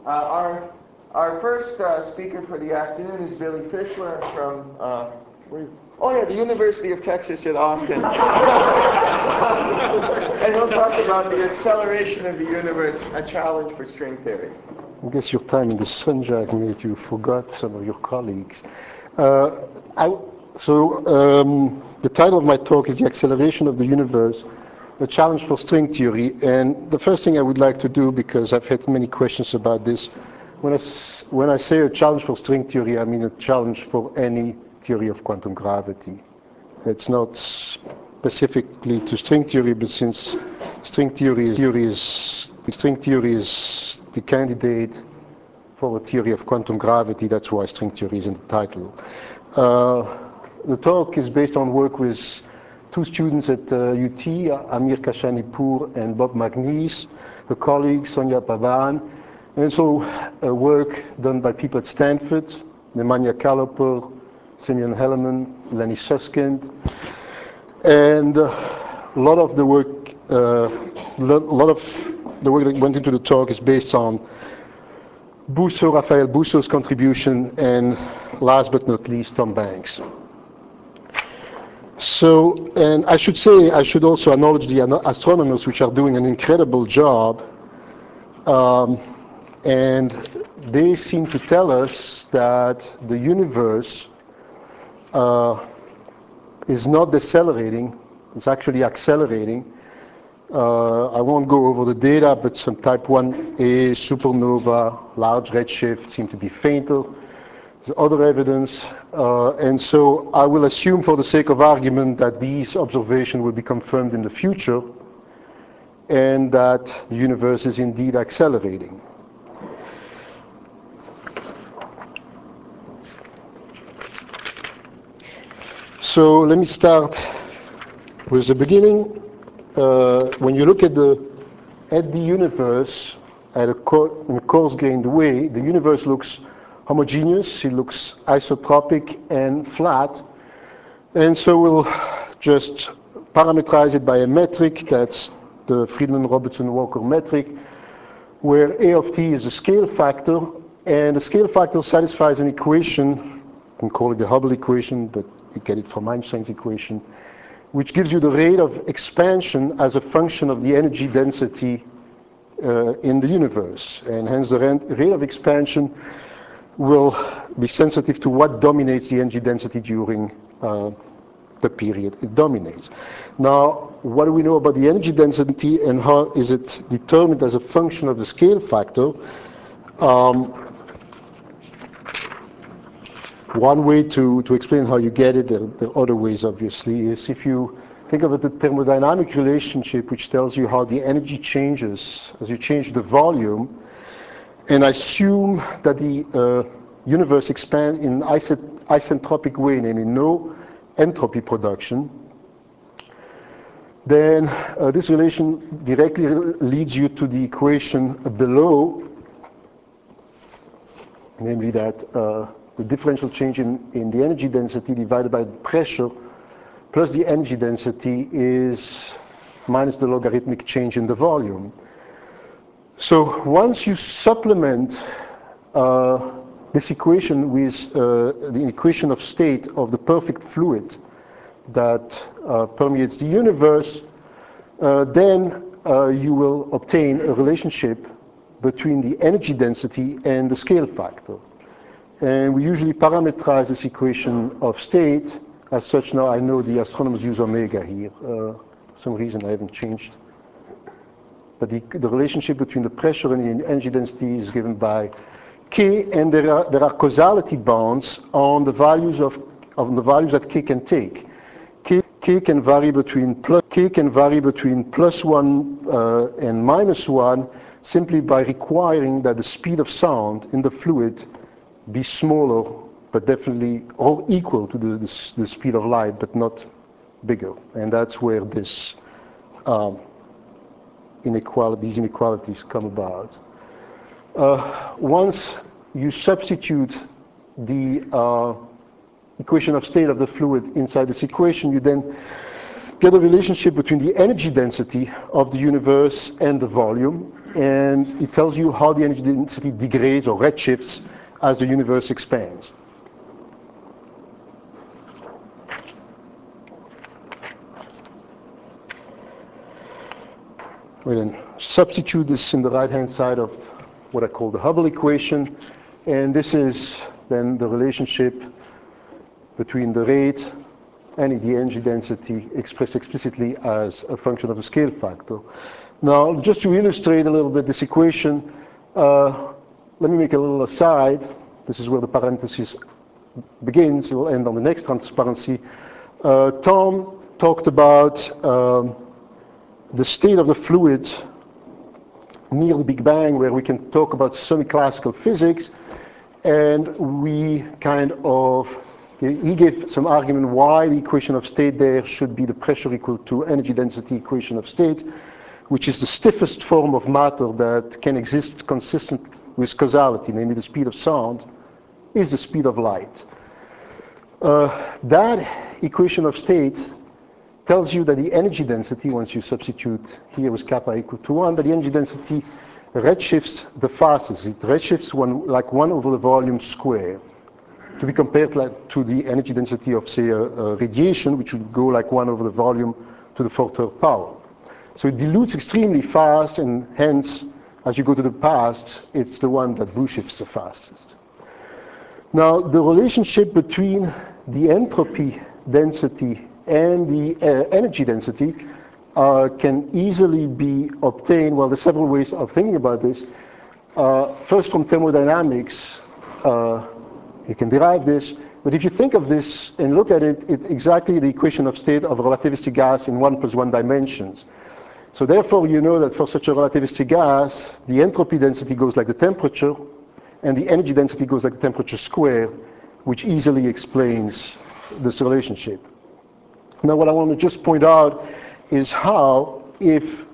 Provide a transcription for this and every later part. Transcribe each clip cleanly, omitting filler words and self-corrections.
Our first speaker for the afternoon is Billy Fischler from the University of Texas at Austin. And he'll talk about the acceleration of the universe, a challenge for string theory. I guess your time in the sun, Jack, made you forgot some of your colleagues. The title of my talk is The Acceleration of the Universe, a Challenge for String Theory. And the first thing I would like to do, because I've had many questions about this, when I say a challenge for string theory, I mean a challenge for any theory of quantum gravity. It's not specifically to string theory, but since string theory is the candidate for a theory of quantum gravity, that's why string theory is in the title. The talk is based on work with two students at UT, Amir Kashanipour and Bob McNeice, the colleagues Sonia Pavan, and also work done by people at Stanford, Nemanja Kaloper, Simeon Helleman, Lenny Susskind, and a lot of the work that went into the talk is based on Raphael Busso's contribution, and last but not least, Tom Banks. So, and I should also acknowledge the astronomers, which are doing an incredible job, and they seem to tell us that the universe is not decelerating, it's actually accelerating. I won't go over the data, but some type 1a supernova, large redshift seem to be fainter. There's other evidence, and so I will assume for the sake of argument that these observations will be confirmed in the future and that the universe is indeed accelerating. So let me start with the beginning. When you look at the universe in a coarse-grained way, the universe looks homogeneous, it looks isotropic and flat, and so we'll just parameterize it by a metric. That's the Friedman-Robertson-Walker metric, where A of t is a scale factor, and the scale factor satisfies an equation, you can call it the Hubble equation, but you get it from Einstein's equation, which gives you the rate of expansion as a function of the energy density in the universe. And hence the rate of expansion will be sensitive to what dominates the energy density during the period it dominates. Now, what do we know about the energy density and how is it determined as a function of the scale factor? One way to explain how you get it, there are other ways obviously, is if you think of it, the thermodynamic relationship, which tells you how the energy changes as you change the volume, and assume that the universe expands in isentropic way, namely no entropy production, then this relation directly leads you to the equation below, namely that the differential change in the energy density divided by the pressure plus the energy density is minus the logarithmic change in the volume. So once you supplement this equation with the equation of state of the perfect fluid that permeates the universe, then you will obtain a relationship between the energy density and the scale factor. And we usually parameterize this equation of state as such. Now I know the astronomers use omega here. For some reason I haven't changed. But the relationship between the pressure and the energy density is given by K, and there are causality bounds on the values the values that K can take. K can vary between +1 and -1 simply by requiring that the speed of sound in the fluid be smaller, but definitely or equal to the speed of light, but not bigger. And that's where this these inequalities come about. Once you substitute the equation of state of the fluid inside this equation, you then get a relationship between the energy density of the universe and the volume. and it tells you how the energy density degrades or redshifts as the universe expands. We then substitute this in the right-hand side of what I call the Hubble equation, and this is then the relationship between the rate and the energy density expressed explicitly as a function of the scale factor. Now, just to illustrate a little bit this equation, let me make a little aside. This is where the parenthesis begins. It will end on the next transparency. Tom talked about the state of the fluid near the Big Bang, where we can talk about semi-classical physics, and we kind of, he gave some argument why the equation of state there should be the pressure equal to energy density equation of state, which is the stiffest form of matter that can exist consistent with causality, namely the speed of sound is the speed of light. That equation of state tells you that the energy density, once you substitute here with kappa equal to 1, that the energy density redshifts the fastest. It redshifts like 1 over the volume squared, to be compared to the energy density of, say, a radiation, which would go like 1 over the volume to the 4th power. So it dilutes extremely fast, and hence, as you go to the past, it's the one that Blue shifts the fastest. Now, the relationship between the entropy density and the energy density can easily be obtained. Well, there's several ways of thinking about this. First, from thermodynamics, you can derive this. But if you think of this and look at it, it's exactly the equation of state of a relativistic gas in 1 + 1 dimensions. So therefore, you know that for such a relativistic gas, the entropy density goes like the temperature, and the energy density goes like the temperature squared, which easily explains this relationship. Now, what I want to just point out is how, if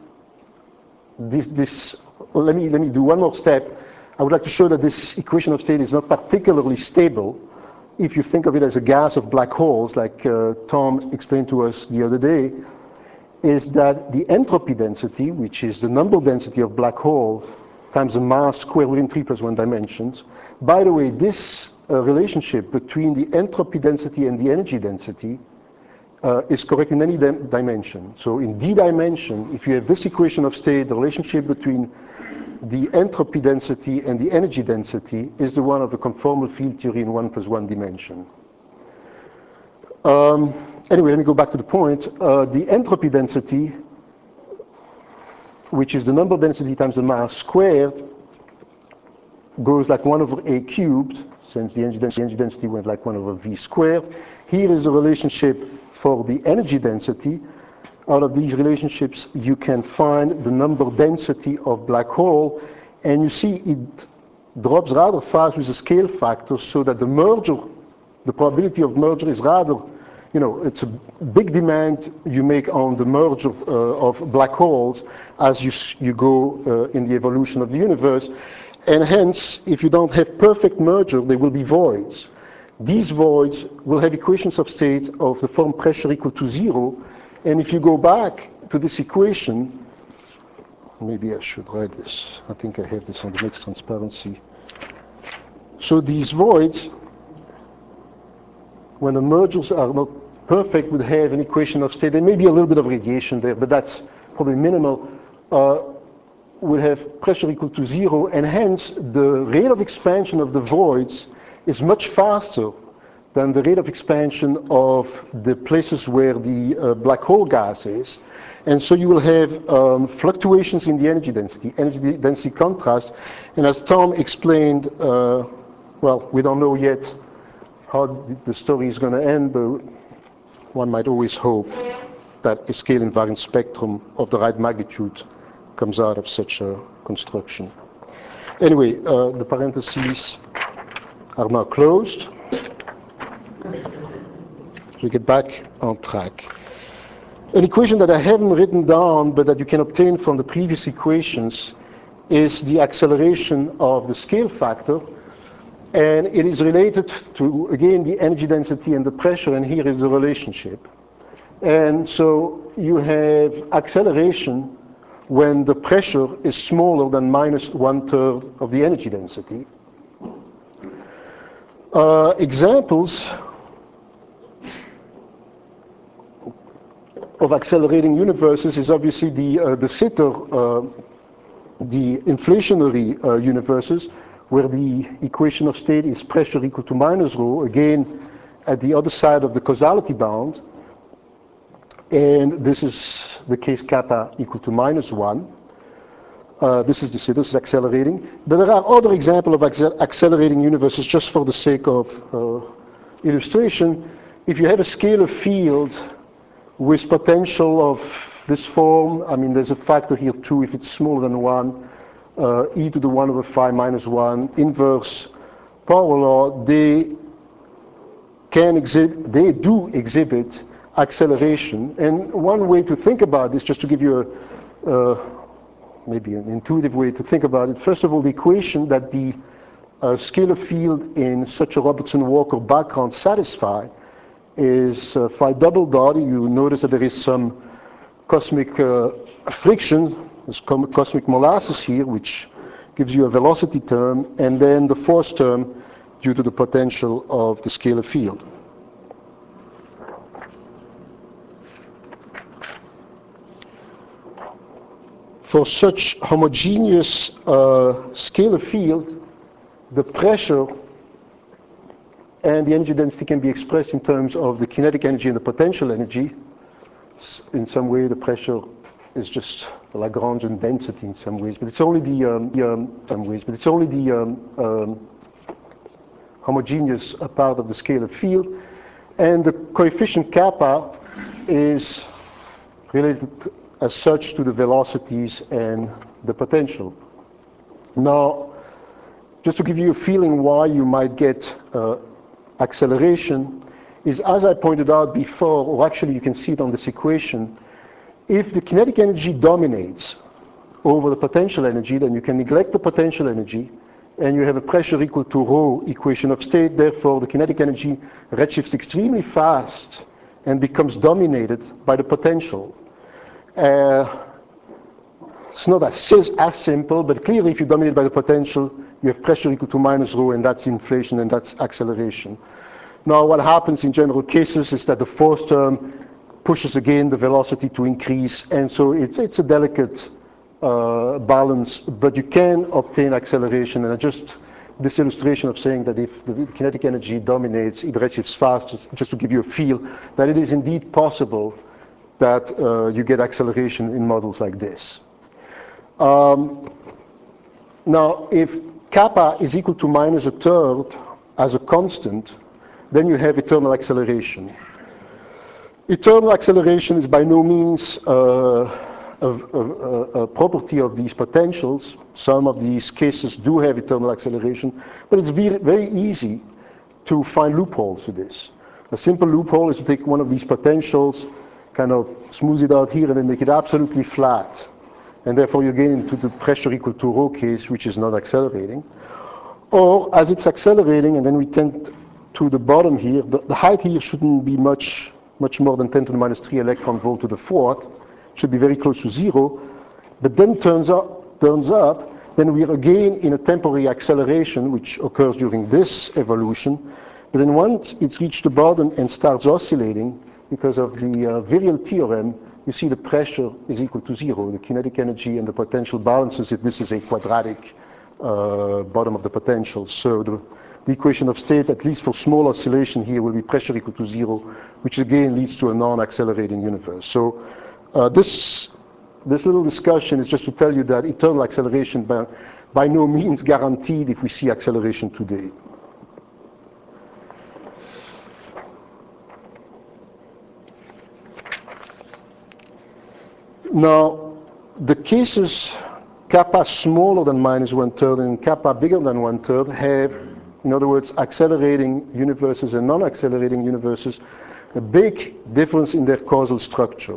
let me do one more step. I would like to show that this equation of state is not particularly stable if you think of it as a gas of black holes, like Tom explained to us the other day, is that the entropy density, which is the number density of black holes times the mass squared within 3 + 1 dimensions. By the way, this relationship between the entropy density and the energy density is correct in any dimension. So in d dimension, if you have this equation of state, the relationship between the entropy density and the energy density is the one of the conformal field theory in 1 + 1 dimension. Anyway, let me go back to the point. The entropy density, which is the number density times the mass squared, goes like 1 over a cubed, since the energy density went like 1 over v squared. Here is the relationship for the energy density. Out of these relationships, you can find the number density of black hole, and you see it drops rather fast with the scale factor, so that the merger, the probability of merger is rather, it's a big demand you make on the merger of black holes as you go in the evolution of the universe. And hence, if you don't have perfect merger, there will be voids. These voids will have equations of state of the form pressure equal to 0. And if you go back to this equation, maybe I should write this. I think I have this on the next transparency. So these voids, when the mergers are not perfect, would have an equation of state. There may be a little bit of radiation there, but that's probably minimal. Would have pressure equal to 0, and hence the rate of expansion of the voids is much faster than the rate of expansion of the places where the black hole gas is. And so you will have fluctuations in the energy density contrast. And as Tom explained, well, we don't know yet how the story is going to end, but one might always hope that a scale invariant spectrum of the right magnitude comes out of such a construction. Anyway, the parentheses are now closed. We get back on track. An equation that I haven't written down, but that you can obtain from the previous equations, is the acceleration of the scale factor. And it is related to, again, the energy density and the pressure, and here is the relationship. And so you have acceleration when the pressure is smaller than minus 1/3 of the energy density. Examples of accelerating universes is obviously the Sitter, the inflationary universes, where the equation of state is pressure equal to minus rho, again at the other side of the causality bound. And this is the case kappa equal to -1. This is the Sitter, this is accelerating. But there are other examples of accelerating universes, just for the sake of illustration. If you have a scalar field with potential of this form, I mean, there's a factor here 2 if it's smaller than 1, e to the 1/5 minus 1, inverse power law, they do exhibit acceleration. And one way to think about this, just to give you maybe an intuitive way to think about it, first of all, the equation that the scalar field in such a Robertson-Walker background satisfy is phi double dot. You notice that there is some cosmic friction, this cosmic molasses here, which gives you a velocity term, and then the force term due to the potential of the scalar field. For such homogeneous scalar field, the pressure and the energy density can be expressed in terms of the kinetic energy and the potential energy. In some way, the pressure is just the Lagrangian density in some ways, but it's only the homogeneous part of the scalar field, and the coefficient kappa is related as such to the velocities and the potential. Now, just to give you a feeling why you might get acceleration, is, as I pointed out before, or actually you can see it on this equation, if the kinetic energy dominates over the potential energy, then you can neglect the potential energy, and you have a pressure equal to rho equation of state. Therefore, the kinetic energy redshifts extremely fast and becomes dominated by the potential. It's not as simple, but clearly if you dominate by the potential, you have pressure equal to minus rho, and that's inflation, and that's acceleration. Now, what happens in general cases is that the force term pushes again the velocity to increase, and so it's a delicate balance, but you can obtain acceleration. And just this illustration of saying that if the kinetic energy dominates, it redshifts fast, just to give you a feel that it is indeed possible that you get acceleration in models like this. Now, if kappa is equal to -1/3 as a constant, then you have eternal acceleration. Eternal acceleration is by no means a property of these potentials. Some of these cases do have eternal acceleration, but it's very easy to find loopholes to this. A simple loophole is to take one of these potentials, kind of smooth it out here, and then make it absolutely flat. And therefore you get into the pressure equal to rho case, which is not accelerating. Or as it's accelerating, and then we tend to the bottom here, the height here shouldn't be much more than 10 to the -3 electron volt to the 4th. It should be very close to 0. But then turns up, then we are again in a temporary acceleration, which occurs during this evolution. But then once it's reached the bottom and starts oscillating, because of the virial theorem, you see the pressure is equal to 0. The kinetic energy and the potential balances if this is a quadratic bottom of the potential. So the equation of state, at least for small oscillation here, will be pressure equal to 0, which again leads to a non-accelerating universe. So this little discussion is just to tell you that eternal acceleration by no means guaranteed if we see acceleration today. Now, the cases kappa smaller than -1/3 and kappa bigger than 1/3 have, in other words, accelerating universes and non-accelerating universes, a big difference in their causal structure.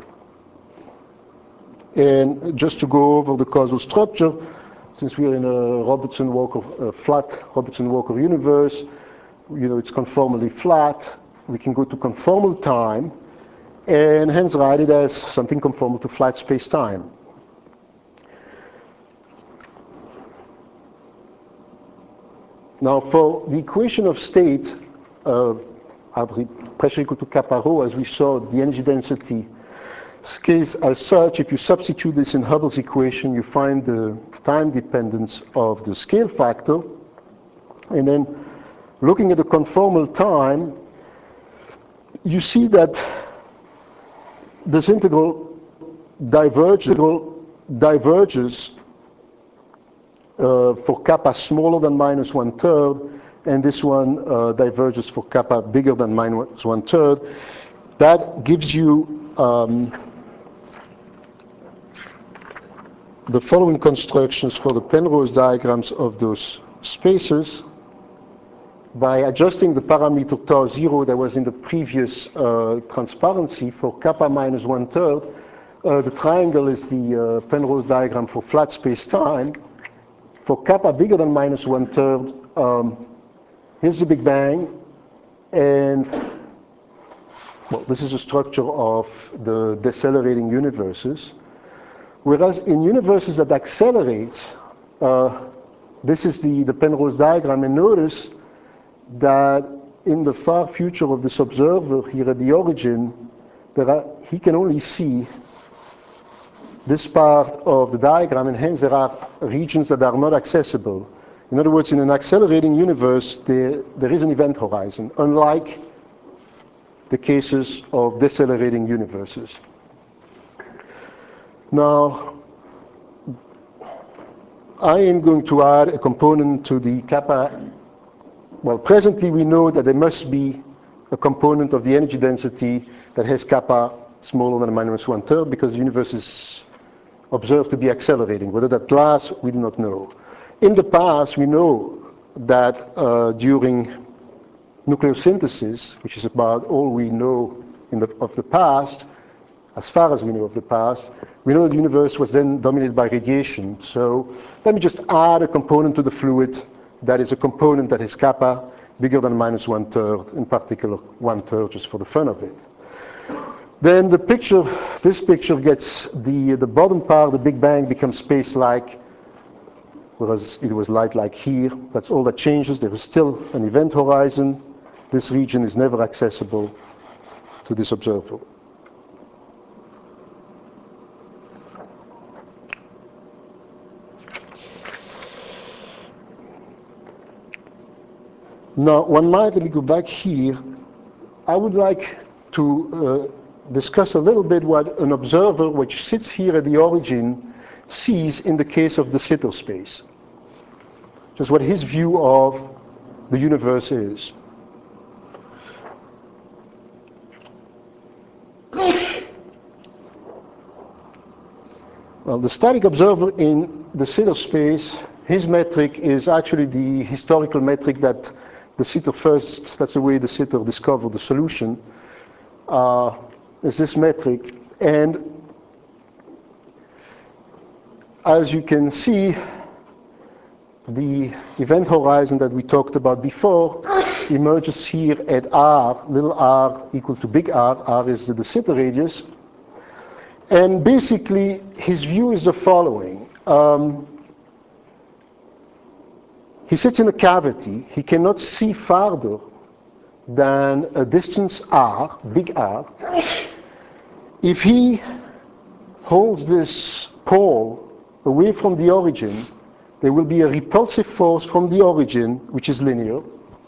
And just to go over the causal structure, since we are in a Robertson-Walker, flat Robertson-Walker universe, it's conformally flat, we can go to conformal time, and hence write it as something conformal to flat space-time. Now for the equation of state, pressure equal to kappa rho, as we saw, the energy density scales as such. If you substitute this in Hubble's equation, you find the time dependence of the scale factor. And then looking at the conformal time, you see that this integral diverges for kappa smaller than minus 1/3, and this one diverges for kappa bigger than minus 1/3. That gives you the following constructions for the Penrose diagrams of those spaces. By adjusting the parameter tau 0 that was in the previous transparency for kappa minus 1/3, the triangle is the Penrose diagram for flat space-time. For kappa bigger than minus 1/3, here's the Big Bang, and well, this is the structure of the decelerating universes. Whereas in universes that accelerate, this is the Penrose diagram, and notice that in the far future of this observer here at the origin, he can only see this part of the diagram, and hence there are regions that are not accessible. In other words, in an accelerating universe, there is an event horizon, unlike the cases of decelerating universes. Now, I am going to add a component to the kappa. Well, presently we know that there must be a component of the energy density that has kappa smaller than minus 1/3, because the universe is observed to be accelerating. Whether that lasts, we do not know. In the past, we know that during nucleosynthesis, which is about all we know of the past, as far as we know of the past, we know the universe was then dominated by radiation. So let me just add a component to the fluid that is a component that is kappa bigger than minus 1/3, in particular 1/3, just for the fun of it. Then this picture gets the bottom part, the Big Bang, becomes space-like, whereas it was light-like here. That's all that changes. There is still an event horizon. This region is never accessible to this observer. Now, let me go back here. I would like to discuss a little bit what an observer which sits here at the origin sees in the case of de Sitter space. Just what his view of the universe is. Well, the static observer in de Sitter space, his metric is actually the historical metric that de Sitter first, that's the way de Sitter discovered the solution, is this metric. And as you can see, the event horizon that we talked about before emerges here at r, little r equal to big R. R is the de Sitter radius. And basically, his view is the following. He sits in a cavity. He cannot see farther than a distance r, big R. If he holds this pole away from the origin, there will be a repulsive force from the origin, which is linear,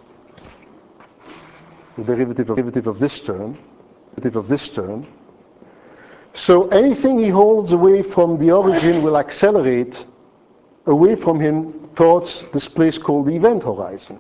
the derivative of this term. So anything he holds away from the origin will accelerate away from him towards this place called the event horizon.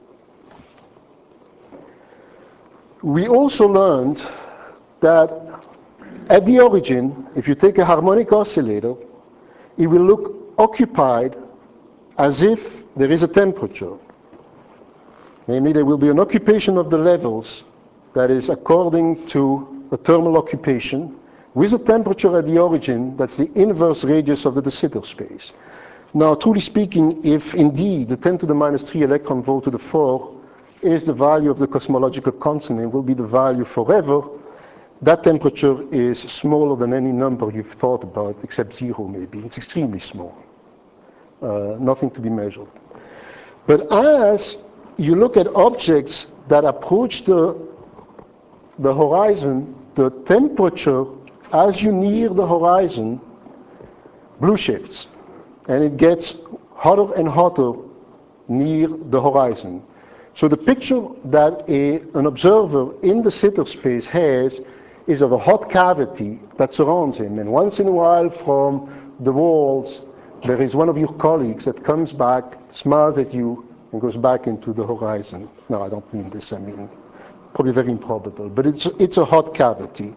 We also learned that at the origin, if you take a harmonic oscillator, it will look occupied as if there is a temperature. Namely, there will be an occupation of the levels that is according to a thermal occupation with a temperature at the origin that's the inverse radius of the de Sitter space. Now, truly speaking, if indeed the 10 to the minus 3 electron volt to the 4 is the value of the cosmological constant and will be the value forever, that temperature is smaller than any number you've thought about, except 0 maybe. It's extremely small. Nothing to be measured. But as you look at objects that approach the horizon, the temperature as you near the horizon blue shifts, and it gets hotter and hotter near the horizon. So the picture that an observer in the sitter space has is of a hot cavity that surrounds him, and once in a while from the walls there is one of your colleagues that comes back, smiles at you, and goes back into the horizon. No, I don't mean this, I mean probably very improbable, but it's a hot cavity.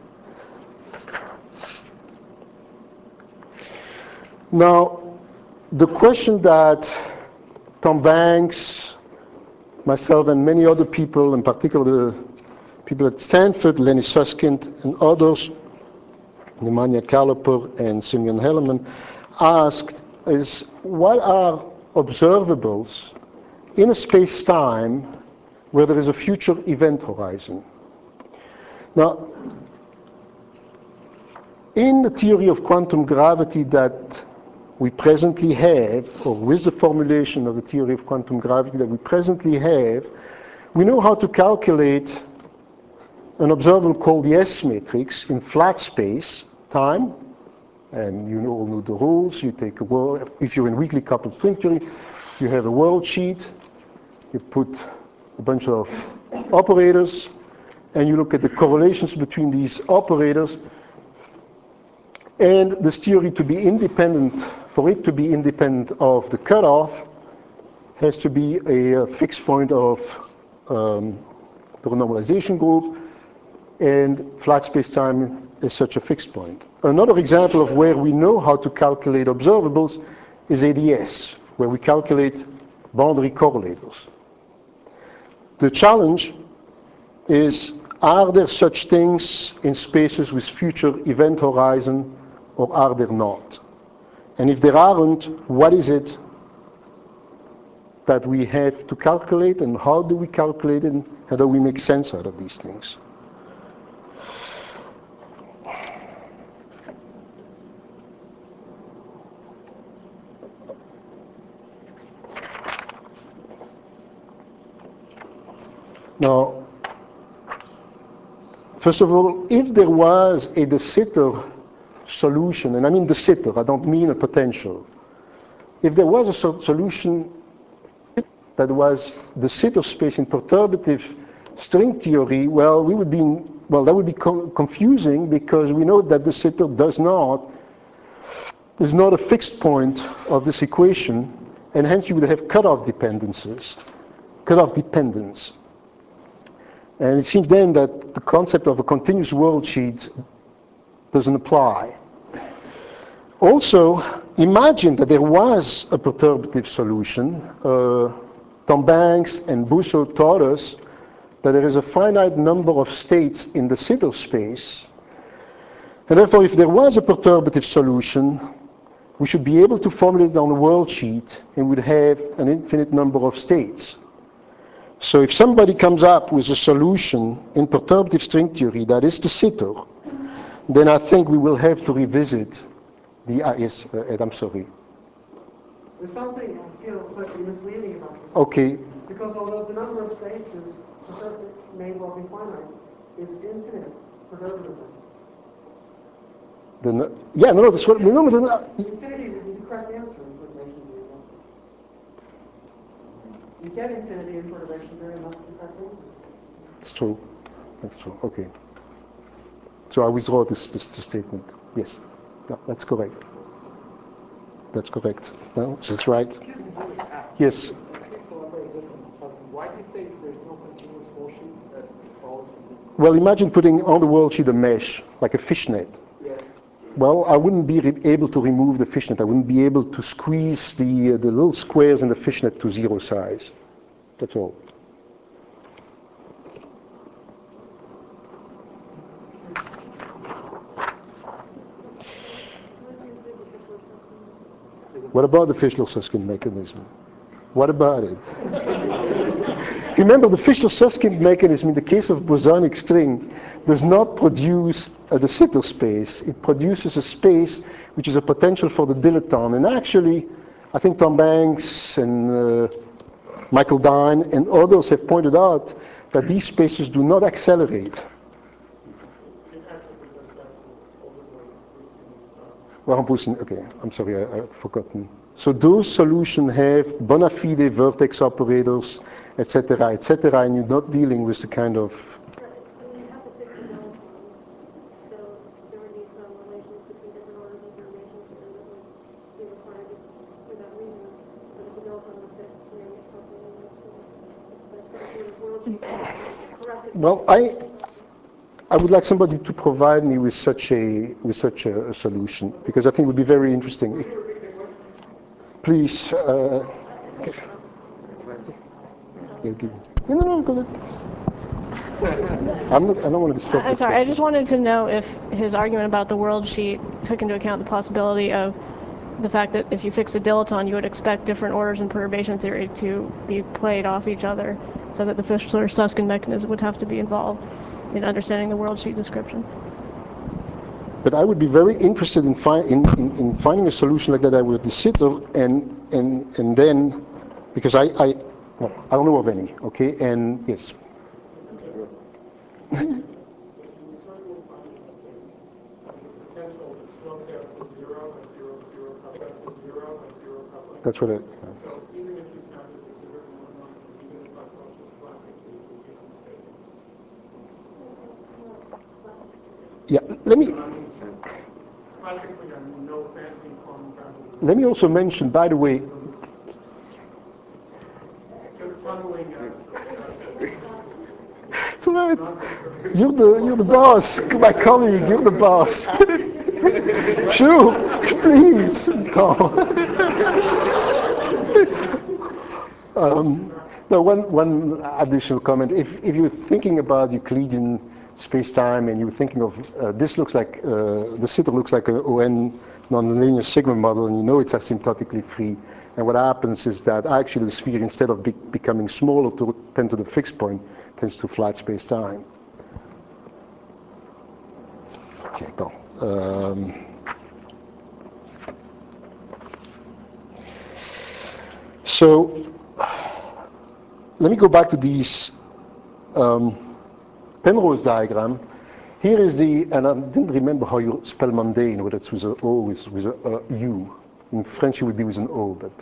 Now, the question that Tom Banks, myself, and many other people, in particular the people at Stanford, Lenny Susskind, and others, Nemanja Kaloper and Simeon Hellerman, asked is, what are observables in a space-time where there is a future event horizon? Now, in the theory of quantum gravity that we presently have, or with the formulation of the theory of quantum gravity that we presently have, we know how to calculate an observable called the S matrix in flat space time, and you all know the rules. You take a world, if you're in weakly coupled string theory, you have a world sheet, you put a bunch of operators, and you look at the correlations between these operators, and this theory to be independent, for it to be independent of the cutoff, has to be a fixed point of the renormalization group, and flat space-time is such a fixed point. Another example of where we know how to calculate observables is ADS, where we calculate boundary correlators. The challenge is, are there such things in spaces with future event horizon, or are there not? And if there aren't, what is it that we have to calculate, and how do we calculate it, and how do we make sense out of these things? Now, first of all, if there was a de Sitter solution, and I mean de Sitter, I don't mean a potential. If there was a solution that was de Sitter space in perturbative string theory, well, that would be confusing, because we know that de Sitter is not a fixed point of this equation, and hence you would have cutoff dependence. And it seems then that the concept of a continuous world sheet doesn't apply. Also, imagine that there was a perturbative solution. Tom Banks and Busso taught us that there is a finite number of states in the Sitter space, and therefore if there was a perturbative solution, we should be able to formulate it on a world sheet and would have an infinite number of states. So if somebody comes up with a solution in perturbative string theory that is de Sitter, then I think we will have to revisit the, yes, Ed, I'm sorry. There's something I feel slightly misleading about this. Okay. Because although the number of states may well be finite, it's infinite perturbatively. Yeah, no, that's what, remember, Infinity would be the correct answer in perturbation theory. You get infinity in perturbation theory, and that's the correct answer. It's true. That's true. Okay. So I withdraw this statement. Yes. Yeah, that's correct. That's correct. No, that's right. Yes. Why do you say there's no continuous motion that follows from this? Well, imagine putting on the world sheet a mesh, like a fishnet. Yeah. Well, I wouldn't be able to remove the fishnet. I wouldn't be able to squeeze the little squares in the fishnet to zero size. That's all. What about the Fischler-Susskind mechanism? What about it? Remember, the Fischler-Susskind mechanism in the case of bosonic string does not produce a de Sitter space. It produces a space which is a potential for the dilaton. And actually, I think Tom Banks and Michael Dine and others have pointed out that these spaces do not accelerate. Okay, I'm sorry, I've forgotten. So those solutions have bona fide vertex operators, etc., and you're not dealing with the kind of... Right, so you have to fix the Delaton. So there would be some relations between different orders of perturbations and that would be required for that reason. But if the Delaton was fixed, you get something corrected. Well, I would like somebody to provide me with such a solution, because I think it would be very interesting. Please. No, go ahead. I don't want to disturb. I'm sorry, I just wanted to know if his argument about the world sheet took into account the possibility of the fact that if you fix a dilaton, you would expect different orders in perturbation theory to be played off each other, so that the Fischler-Susskind mechanism would have to be involved in understanding the world sheet description. But I would be very interested in finding a solution like that with the sitter, and then, because I don't know of any, okay, and yes. That's what it. So even if you counted the sitter mononomial, even if I thought just classically, it would be unstable. Yeah, let me. Classically, I mean no fancy quantum gravity. Let me also mention, by the way. Just tunneling It's all right. You're the boss, my colleague. You're the boss. Sure, please, Tom. Now, one additional comment. If you're thinking about Euclidean space-time and you're thinking of this looks like the sitter looks like an ON nonlinear sigma model, and you know it's asymptotically free. And what happens is that actually the sphere, instead of becoming smaller to tend to the fixed point, tends to flat space-time. Okay, go. So let me go back to these Penrose diagram. Here is and I didn't remember how you spell mundane, whether it's with an O or with a U. In French it would be with an O, but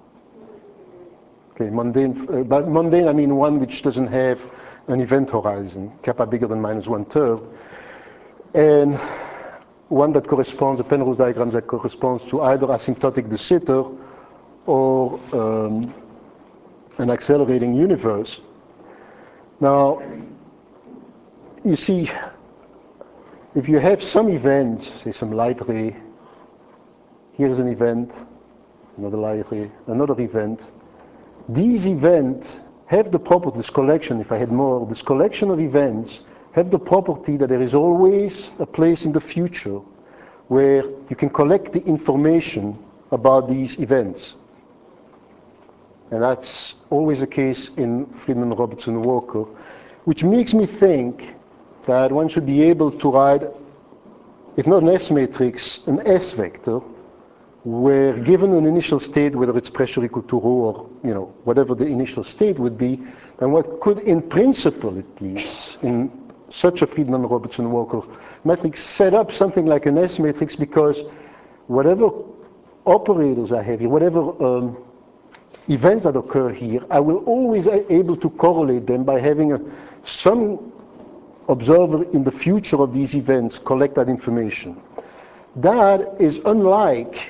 okay, mundane. By mundane I mean one which doesn't have an event horizon, kappa bigger than -1/3, and one that corresponds, a Penrose diagram that corresponds to either asymptotic de Sitter or an accelerating universe. Now, you see, if you have some events, say some light ray, here's an event, another light ray, another event. These events have the property, this collection, if I had more, this collection of events have the property that there is always a place in the future where you can collect the information about these events. And that's always the case in Friedmann-Robertson-Walker, which makes me think that one should be able to write, if not an S matrix, an S vector, where given an initial state, whether it's pressure equal to rho or whatever the initial state would be, then what could, in principle at least, in such a Friedmann-Robertson-Walker matrix, set up something like an S matrix, because whatever operators I have here, whatever events that occur here, I will always be able to correlate them by having some observer in the future of these events collect that information. That is unlike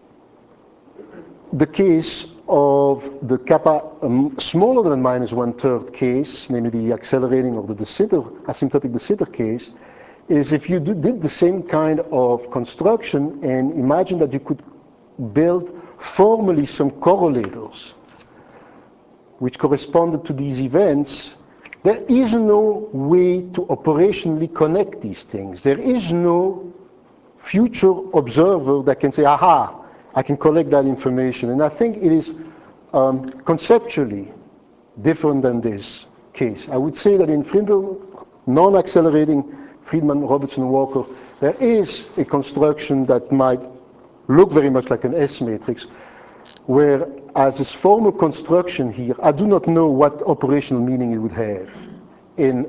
the case of the kappa smaller than -1/3 case, namely the accelerating or the de Sitter, asymptotic de Sitter case, is if you did the same kind of construction and imagine that you could build formally some correlators which corresponded to these events, there is no way to operationally connect these things. There is no future observer that can say, aha, I can collect that information. And I think it is conceptually different than this case. I would say that in non-accelerating Friedmann-Robertson-Walker, there is a construction that might look very much like an S matrix, where as this formal construction here, I do not know what operational meaning it would have in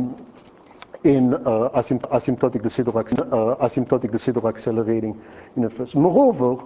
asymptotic de Sitter accelerating universe. Moreover,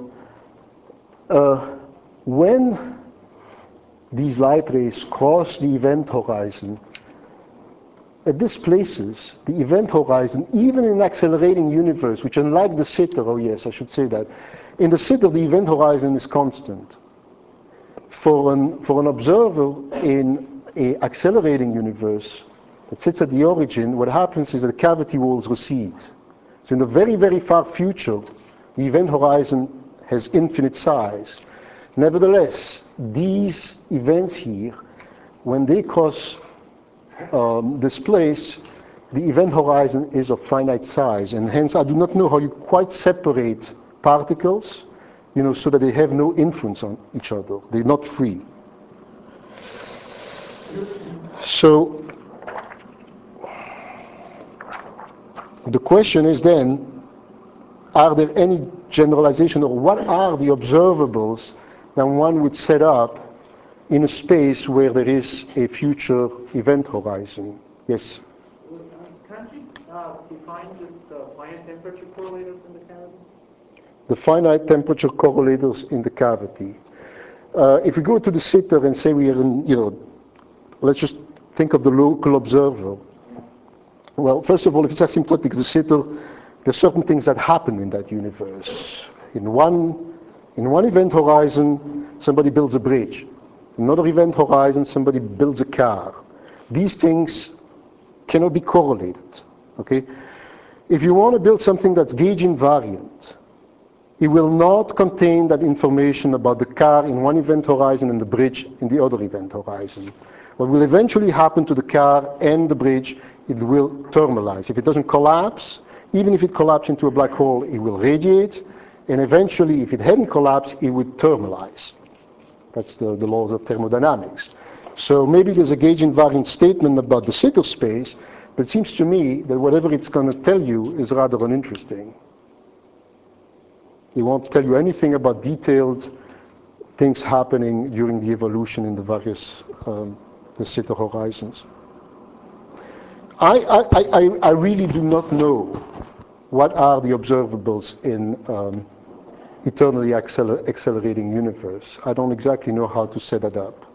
when these light rays cross the event horizon, at these places, the event horizon, even in an accelerating universe, which unlike the Sitter, oh yes, I should say that, in the Sitter the event horizon is constant. For an observer in an accelerating universe that sits at the origin, what happens is that the cavity walls recede. So in the very, very far future, the event horizon has infinite size. Nevertheless, these events here, when they cross this place, the event horizon is of finite size, and hence I do not know how you quite separate particles, so that they have no influence on each other. They're not free. So the question is then, are there any generalization, or what are the observables that one would set up in a space where there is a future event horizon? Yes? Can't you define just the finite temperature correlators in the cavity? The finite temperature correlators in the cavity. If we go to the Sitter and say we are in, let's just think of the local observer. Well, first of all, if it's asymptotic de Sitter, there are certain things that happen in that universe. In one event horizon, somebody builds a bridge. Another event horizon, somebody builds a car. These things cannot be correlated, okay? If you want to build something that's gauge invariant, it will not contain that information about the car in one event horizon and the bridge in the other event horizon. What will eventually happen to the car and the bridge, it will thermalize. If it doesn't collapse, even if it collapses into a black hole, it will radiate, and eventually, if it hadn't collapsed, it would thermalize. That's the laws of thermodynamics. So maybe there's a gauge invariant statement about the Sitter space, but it seems to me that whatever it's going to tell you is rather uninteresting. It won't tell you anything about detailed things happening during the evolution in the various the Sitter horizons. I really do not know what are the observables in eternally accelerating universe. I don't exactly know how to set that up.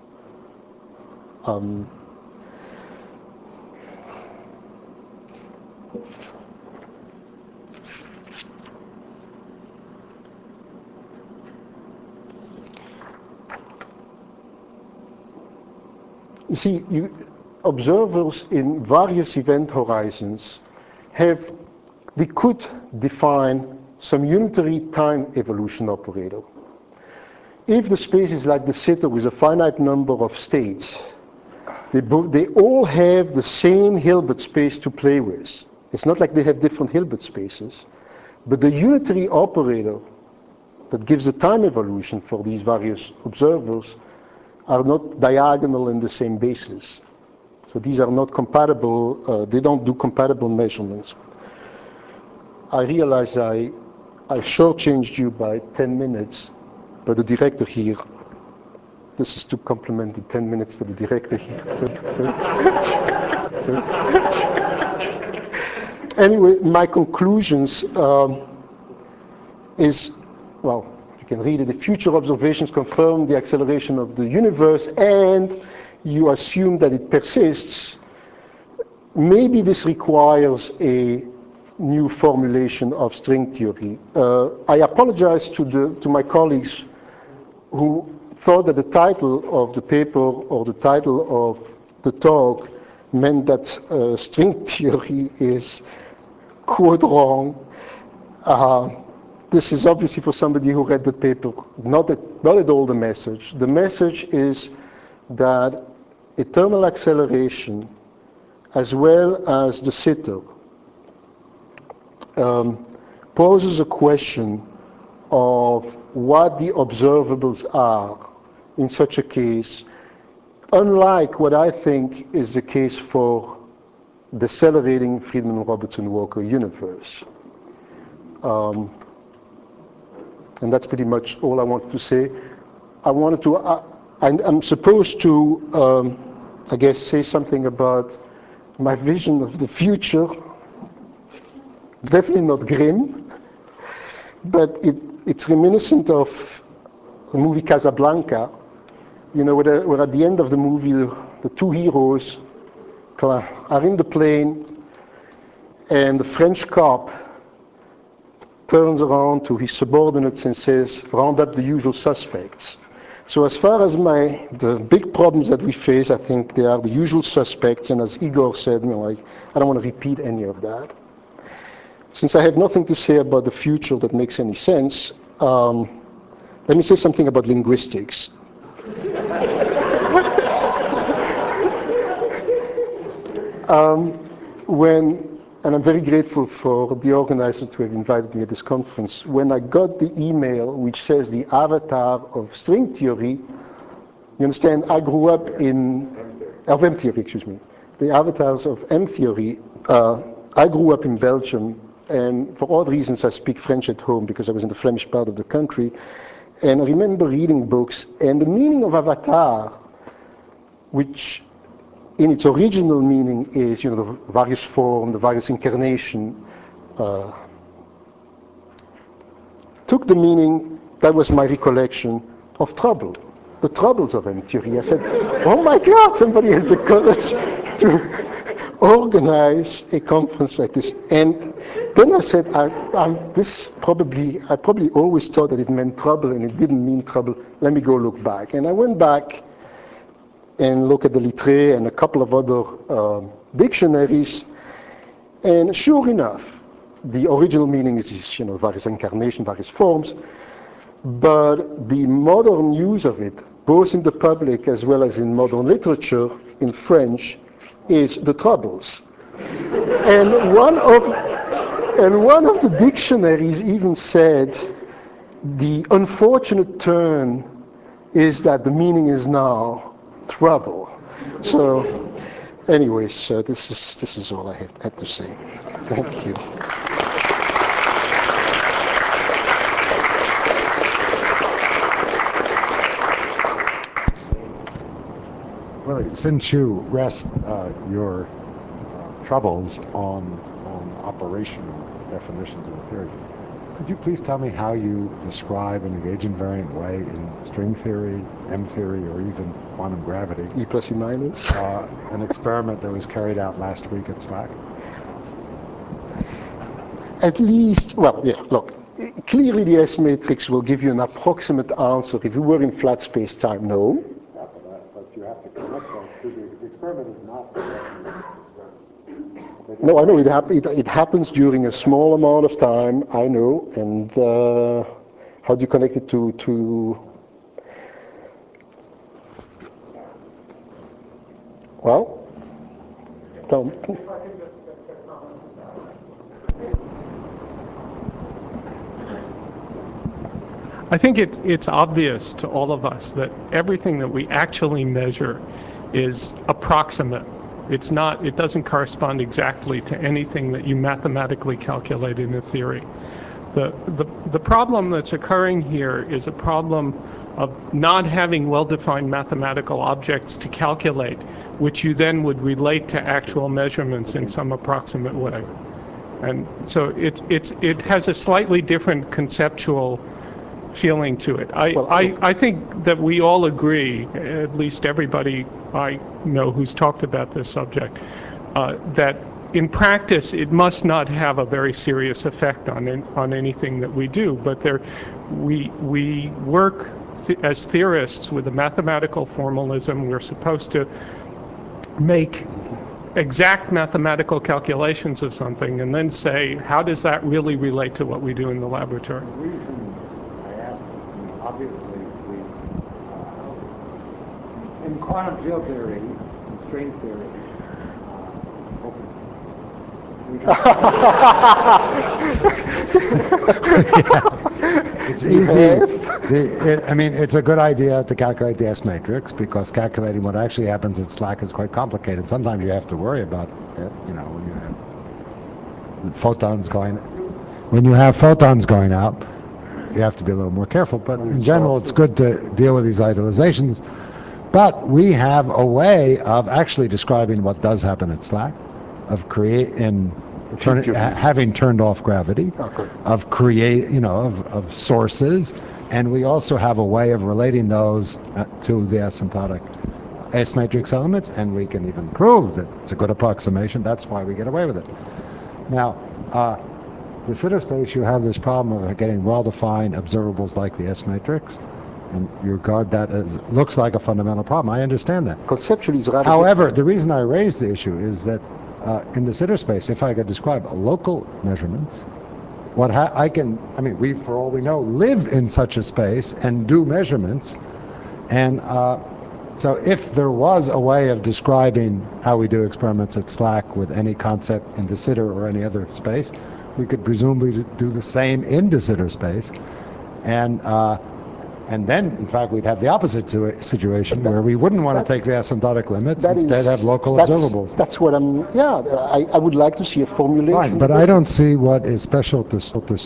You see, observers in various event horizons they could define some unitary time evolution operator. If the space is like the Sitter with a finite number of states, they all have the same Hilbert space to play with. It's not like they have different Hilbert spaces, but the unitary operator that gives the time evolution for these various observers are not diagonal in the same basis. So these are not compatible, they don't do compatible measurements. I realize I shortchanged you by 10 minutes, but the director here, this is to compliment the 10 minutes to the director here. Anyway, my conclusions is, well, you can read it. The future observations confirm the acceleration of the universe, and you assume that it persists. Maybe this requires a new formulation of string theory. I apologize to my colleagues who thought that the title of the paper or the title of the talk meant that string theory is quite wrong. This is obviously for somebody who read the paper, not at all the message. The message is that eternal acceleration, as well as the Sitter, poses a question of what the observables are in such a case, unlike what I think is the case for the decelerating Friedmann-Robertson-Walker universe. And that's pretty much all I wanted to say. I wanted to, I'm supposed to, I guess, say something about my vision of the future. It's definitely not grim, but it's reminiscent of the movie Casablanca, you know, where at the end of the movie, the two heroes are in the plane, and the French cop turns around to his subordinates and says, round up the usual suspects. So as far as the big problems that we face, I think they are the usual suspects, and as Igor said, you know, I don't want to repeat any of that. Since I have nothing to say about the future that makes any sense, let me say something about linguistics. And I'm very grateful for the organizers to have invited me at this conference. When I got the email which says the avatar of string theory, you understand, I grew up of M theory, excuse me. The avatars of M theory, I grew up in Belgium, and for odd reasons I speak French at home because I was in the Flemish part of the country. And I remember reading books, and the meaning of avatar, which in its original meaning is, you know, the various form, the various incarnation, took the meaning, that was my recollection, of trouble, the troubles of M theory. I said, oh my God, somebody has the courage to organize a conference like this. And then I said, I probably always thought that it meant trouble, and it didn't mean trouble. Let me go look back. And I went back and look at the Littré and a couple of other dictionaries, and sure enough, the original meaning is this, you know, various incarnation, various forms, but the modern use of it, both in the public as well as in modern literature in French, is the troubles. And one of the dictionaries even said the unfortunate turn is that the meaning is now trouble. So, anyways, this is all I had to say. Thank you. Well, since you rest your troubles on operational definitions of the theory, could you please tell me how you describe in a gauge invariant way in string theory, M theory, or even quantum gravity, E plus E minus, an experiment that was carried out last week at SLAC? At least, well, yeah, look, clearly the S matrix will give you an approximate answer. If you were in flat space-time, no. Yeah, but you have to connect that to the experiment is not the S matrix experiment. No, I know it happens during a small amount of time, I know, and how do you connect it to well, tell me. I think it's obvious to all of us that everything that we actually measure is approximate. It doesn't correspond exactly to anything that you mathematically calculate in a theory. The problem that's occurring here is a problem of not having well-defined mathematical objects to calculate, which you then would relate to actual measurements in some approximate way. And so it has a slightly different conceptual feeling to it. I think that we all agree, at least everybody I know who's talked about this subject, that in practice it must not have a very serious effect on anything that we do. But we work as theorists with a mathematical formalism. We're supposed to make exact mathematical calculations of something and then say, how does that really relate to what we do in the laboratory? The reason I asked, obviously, in quantum field theory, in string theory, it's easy. I mean, it's a good idea to calculate the S matrix because calculating what actually happens at SLAC is quite complicated. Sometimes you have to worry about it, you know, when you have photons going out. you have to be a little more careful. But in general, it's good to deal with these idealizations. But we have a way of actually describing what does happen at SLAC, of having turned off gravity, of of sources, and we also have a way of relating those to the asymptotic S matrix elements, and we can even prove that it's a good approximation. That's why we get away with it. Now, the sitter space, you have this problem of getting well-defined observables like the S matrix, and you regard that as looks like a fundamental problem. I understand that. Conceptually, it's rather However, the reason I raise the issue is that in the sitter space, if I could describe local measurements, we, for all we know, live in such a space and do measurements, and so if there was a way of describing how we do experiments at SLAC with any concept in de Sitter or any other space, we could presumably do the same in de Sitter space, and then, in fact, we'd have the opposite situation where we wouldn't want to take the asymptotic limits, instead have local observables. That's what I would like to see a formulation. Fine, but I don't see what is special to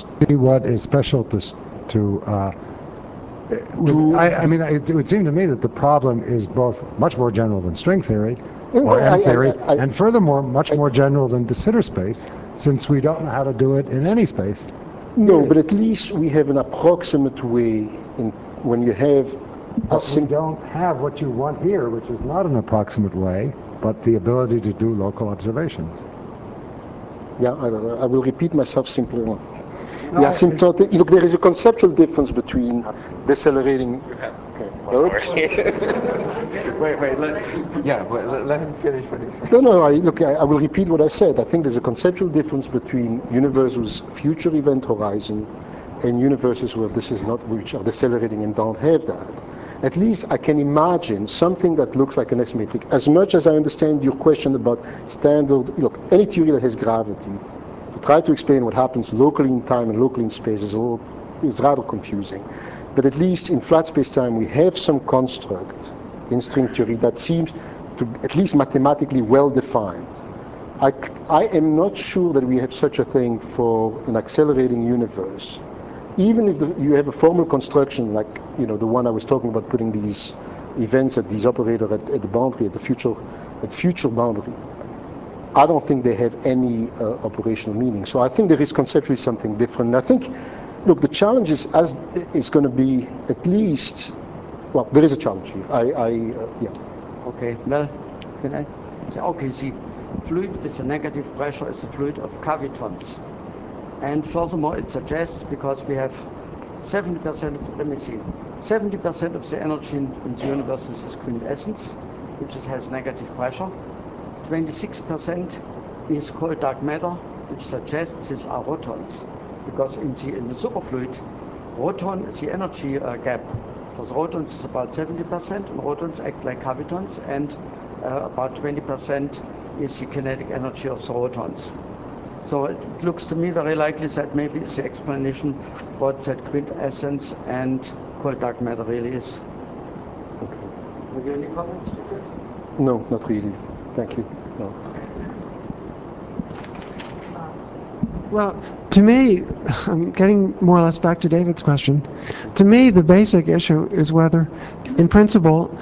it would seem to me that the problem is both much more general than string theory, or M theory, and furthermore, much more general than de Sitter space, since we don't know how to do it in any space. No, but at least we have an approximate way when you have we don't have what you want here, which is not an approximate way, but the ability to do local observations. Yeah, I will repeat myself simply one. The asymptotic, look, there is a conceptual difference between decelerating. Oops. Wait, let him finish what he's saying. No, I will repeat what I said. I think there's a conceptual difference between universes with future event horizon and universes where this is not, which are decelerating and don't have that. At least I can imagine something that looks like an S-metric. As much as I understand your question about standard, look, any theory that has gravity, to try to explain what happens locally in time and locally in space is rather confusing. But at least in flat space-time, we have some construct in string theory that seems to at least mathematically well-defined. I am not sure that we have such a thing for an accelerating universe. Even if you have a formal construction like the one I was talking about, putting these events at these operators at the boundary, at the future boundary, I don't think they have any operational meaning. So I think there is conceptually something different. And I think, look, the challenge is going to be at least, well, there is a challenge here. Okay, well, can I say, okay, the fluid with a negative pressure is a fluid of cavitons. And furthermore, it suggests, because we have 70% of the energy in the universe is quintessence, which has negative pressure. 26% is cold dark matter, which suggests these are rotons. Because in the superfluid, roton, the energy gap for the rotons is about 70%, and rotons act like cavitons, and about 20% is the kinetic energy of the rotons. So it looks to me very likely that maybe it's the explanation what that quintessence and cold dark matter really is. Okay. Have you any comments to that? No, not really. Thank you. No. Well, to me, I'm getting more or less back to David's question. To me, the basic issue is whether, in principle,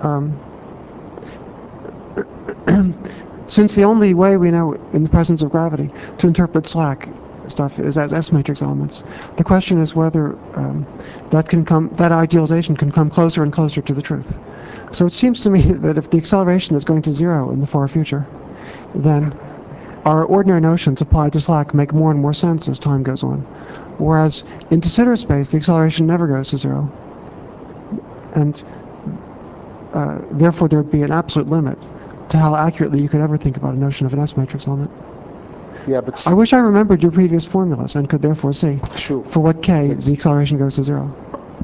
since the only way we know in the presence of gravity to interpret SLAC stuff is as S-matrix elements, the question is whether that idealization can come closer and closer to the truth. So it seems to me that if the acceleration is going to zero in the far future, then our ordinary notions applied to SLAC make more and more sense as time goes on. Whereas in de Sitter space, the acceleration never goes to zero. And therefore, there would be an absolute limit to how accurately you could ever think about a notion of an S-matrix element. Yeah, but I wish I remembered your previous formulas and could therefore see sure. For what k the acceleration goes to zero.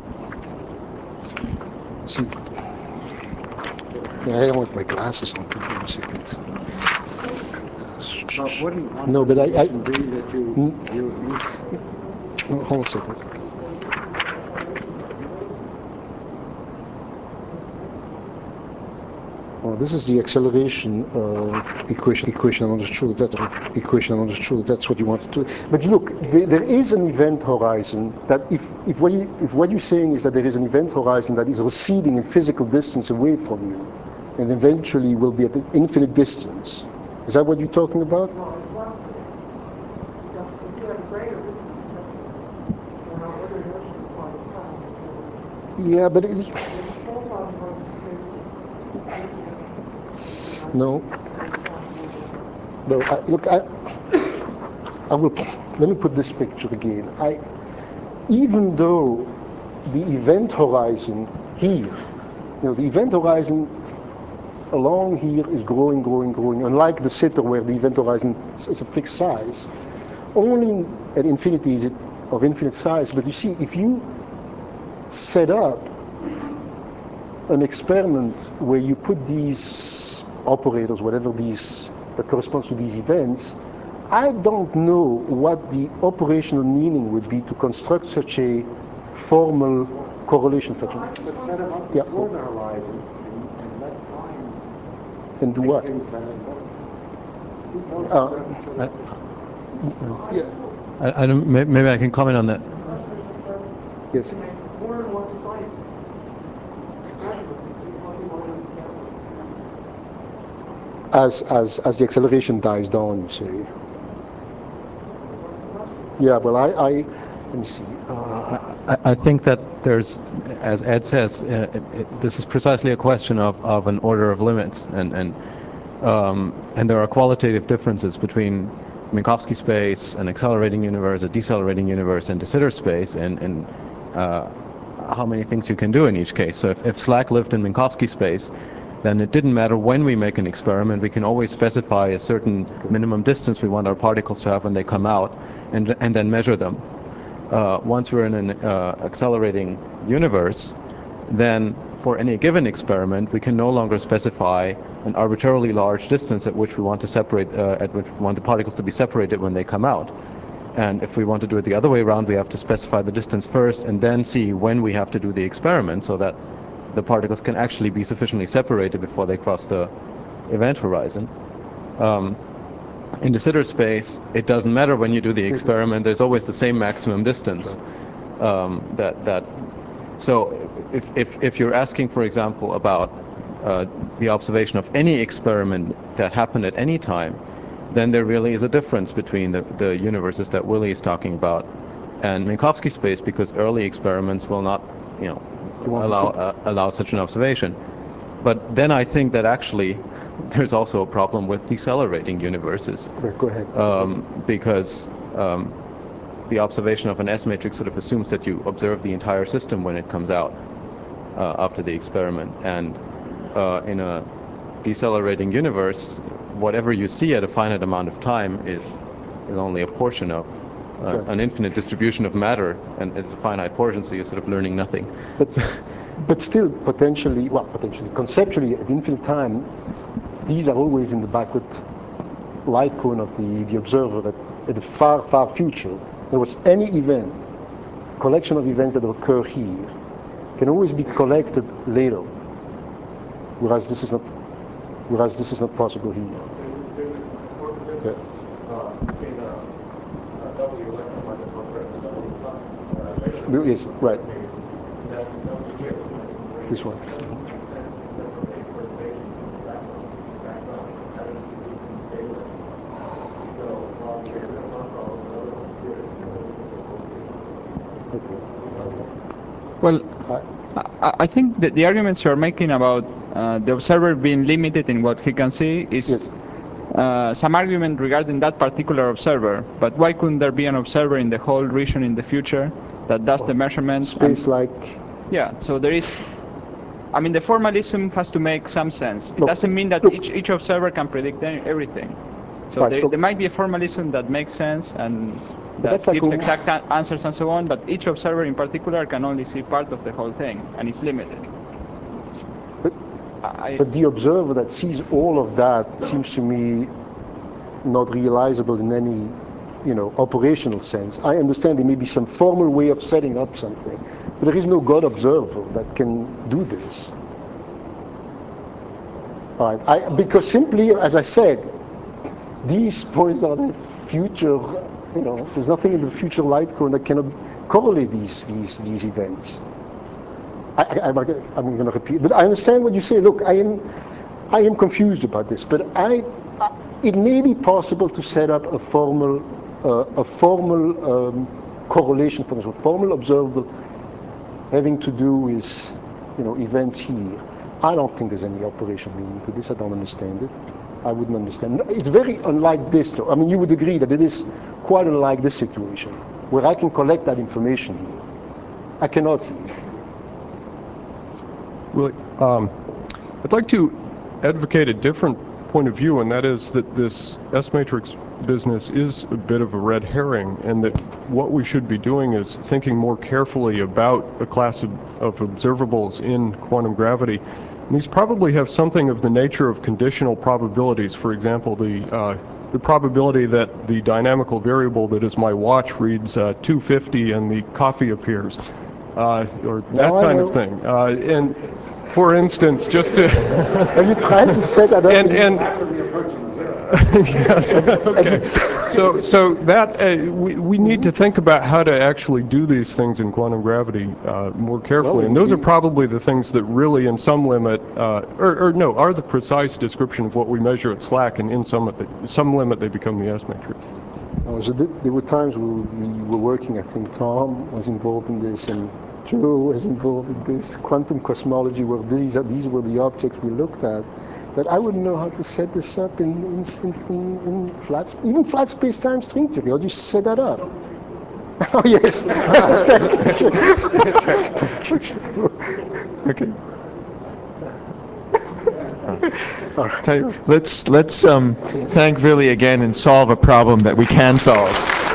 See, I don't have my glasses on. Give me a second. Wouldn't one No, but I be that you hold on a second. this is the acceleration equation. I'm not sure that that's what you want to do. But look, there is an event horizon that if what you're saying is that there is an event horizon that is receding in physical distance away from you, and eventually will be at an infinite distance. Is that what you're talking about? No, it's not. Because if you have a greater distance, then our other notion is quite Yeah, but there's a small problem going no. No, look, I will. Let me put this picture again. Even though the event horizon here, the event horizon along here is growing, unlike the sitter where the event horizon is a fixed size. Only at infinity is it of infinite size, but you see, if you set up an experiment where you put these operators, whatever these, that corresponds to these events, I don't know what the operational meaning would be to construct such a formal correlation function. But set them up before the horizon and let time And do what? things better and better. Yeah. I don't, maybe I can comment on that. Yes. more and more precise measurement because you want to scale. As the acceleration dies down, you say. Yeah, well, let me see. I think that there's, as Ed says, this is precisely a question of an order of limits, and there are qualitative differences between Minkowski space, an accelerating universe, a decelerating universe, and de Sitter space, and how many things you can do in each case. So if Slack lived in Minkowski space, then it didn't matter when we make an experiment, we can always specify a certain minimum distance we want our particles to have when they come out, and then measure them. Once we're in an accelerating universe, then for any given experiment, we can no longer specify an arbitrarily large distance at which we want to separate, at which we want the particles to be separated when they come out. And if we want to do it the other way around, we have to specify the distance first and then see when we have to do the experiment so that the particles can actually be sufficiently separated before they cross the event horizon. In de Sitter space, it doesn't matter when you do the experiment, there's always the same maximum distance. So if you're asking, for example, about the observation of any experiment that happened at any time, then there really is a difference between the universes that Willy is talking about and Minkowski space, because early experiments will not, allow such an observation. But then I think that actually there's also a problem with decelerating universes. Go ahead. Because the observation of an S matrix sort of assumes that you observe the entire system when it comes out after the experiment. And in a decelerating universe, whatever you see at a finite amount of time is only a portion of an infinite distribution of matter, and it's a finite portion, so you're sort of learning nothing. But still, conceptually, at infinite time, these are always in the backward light cone of the observer at the far, far future. In other words, any event, collection of events that occur here, can always be collected later, whereas this is not possible here. Yes, right. This one. Well, I think that the arguments you're making about the observer being limited in what he can see is some argument regarding that particular observer. But why couldn't there be an observer in the whole region in the future that does the measurements? Space-like. Yeah, so there is. I mean, the formalism has to make some sense. It doesn't mean that each observer can predict everything. So right, there might be a formalism that makes sense and that gives exact answers and so on, but each observer in particular can only see part of the whole thing, and it's limited. But the observer that sees all of that seems to me not realizable in any, operational sense. I understand there may be some formal way of setting up something, but there is no God observer that can do this. All right. Because simply, as I said, these points are the future. There's nothing in the future light cone that cannot correlate these events. I'm going to repeat, but I understand what you say. Look, I am confused about this, but it may be possible to set up a formal correlation function, formal observable, having to do with events here. I don't think there's any operational meaning to this. I don't understand it. I wouldn't understand. It's very unlike this, though. I mean, you would agree that it is quite unlike this situation, where I can collect that information here. I cannot here. Well, I'd like to advocate a different point of view, and that is that this S-matrix business is a bit of a red herring, and that what we should be doing is thinking more carefully about a class of observables in quantum gravity. And these probably have something of the nature of conditional probabilities. For example, the probability that the dynamical variable that is my watch reads 250 and the coffee appears, or that kind of thing. And for instance, just to... Are you trying to set that up? Yes. Okay. So that we need to think about how to actually do these things in quantum gravity more carefully, and those are probably the things that really, in some limit, are the precise description of what we measure at SLAC, and in some limit they become the S-matrix. So there were times when we were working. I think Tom was involved in this, and Joe was involved in this quantum cosmology, where these were the objects we looked at. But I wouldn't know how to set this up in flat space-time string theory. How do you set that up? Oh yes. Okay. Let's thank Willy again and solve a problem that we can solve.